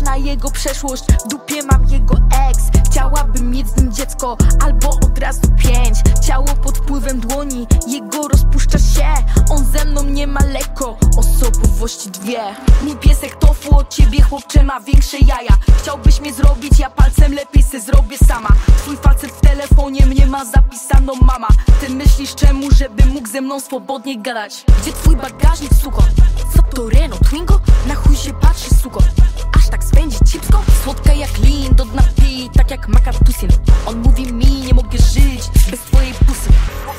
na jego przeszłość, w dupie mam jego ex. Chciałabym mieć z nim dziecko, albo od razu 5. Ciało pod wpływem dłoni, jego rozpuszcza się. On ze mną nie ma lekko, osobowości 2. Mój piesek tofu, od ciebie chłopcze ma większe jaja. Chciałbyś mnie zrobić, ja palcem lepiej se zrobię sama. Twój facet w telefonie mnie ma zapisaną mama. Ty myślisz czemu, żeby mógł ze mną swobodnie gadać? Gdzie twój bagażnik, suko? Co to Renault Twingo? Na chuj się patrzy, suko? Aż tak spędzi cipsko? Słodka jak lin, do dna pij, tak jak Makatusin. On mówi